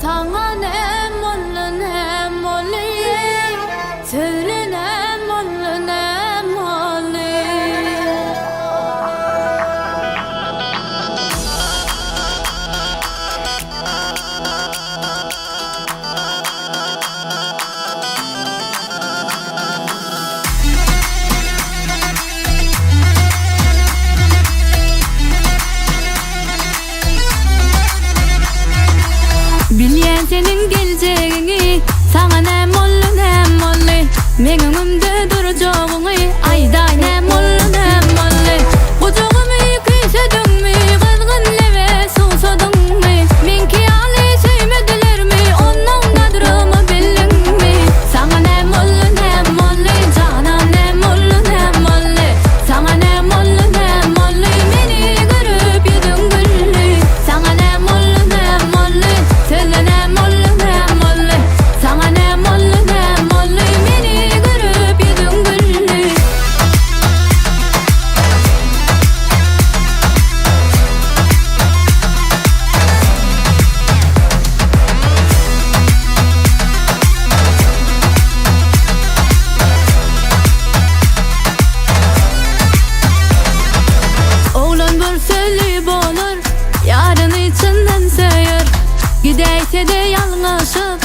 Sana ne mollu ne mollu, söyle ne mollu ne mollu. Bilyen senin geleceğini, sana ne mollu ne mollu. Men önümde duracağını, ayda ne mollu ne mollu. Kucağımı kıysadın mı, kızgın leve susadın mı? Men ki ali sevmediler mi, onun kadrımı bildin mi? Sana ne mollu ne mollu, cana ne mollu ne mollu. Sana ne mollu ne mollu, beni görüp yedin güllü. Sana ne mollu ne mollu, söyle ne mollu ne mollu. Sana ne mollu ne mollu, beni görüp yedin güllü. Oğlan bir söyleyip olur, yarın içinden söyler. Gideyse de yalnızlık